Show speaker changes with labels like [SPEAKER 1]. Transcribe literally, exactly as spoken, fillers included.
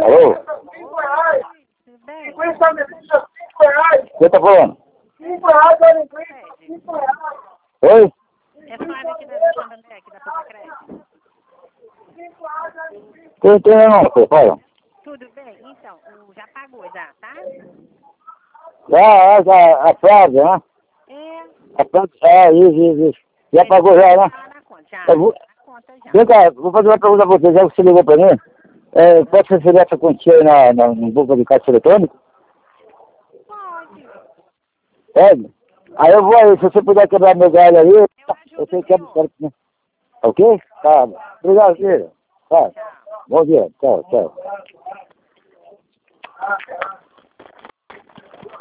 [SPEAKER 1] Alô?
[SPEAKER 2] Cinco reais.
[SPEAKER 3] Tudo bem?
[SPEAKER 2] Linguiça medida cinco reais.
[SPEAKER 1] Quem tá falando?
[SPEAKER 2] Cinco reais a linguiça. Cinco reais.
[SPEAKER 1] Oi?
[SPEAKER 3] É Flávia aqui da Santander, aqui da Puta Crédito.
[SPEAKER 2] Cinco reais a linguiça.
[SPEAKER 1] Quem tem não, pô, fala.
[SPEAKER 3] Tudo bem? Então, o, já pagou já, tá?
[SPEAKER 1] Ah, a, a Flávia, né?
[SPEAKER 3] É.
[SPEAKER 1] A Flávia, é, isso, isso, isso. Já pagou já, né?
[SPEAKER 3] Tá na conta, já.
[SPEAKER 1] Eu vou,
[SPEAKER 3] Na conta já.
[SPEAKER 1] vem cá, vou fazer uma pergunta pra você, já que você ligou pra mim. É, pode transferir essa quantia aí na, na, no boca de caixa eletrônico?
[SPEAKER 3] Pode.
[SPEAKER 1] Pode? Aí eu vou aí, se você puder quebrar meu galho aí,
[SPEAKER 3] Eu
[SPEAKER 1] eu
[SPEAKER 3] ajudo
[SPEAKER 1] sei
[SPEAKER 3] o
[SPEAKER 1] que é...
[SPEAKER 3] senhor.
[SPEAKER 1] Ok? Tá. Obrigado, filho. Tá.
[SPEAKER 3] Tchau.
[SPEAKER 1] Bom dia. Tchau, tchau.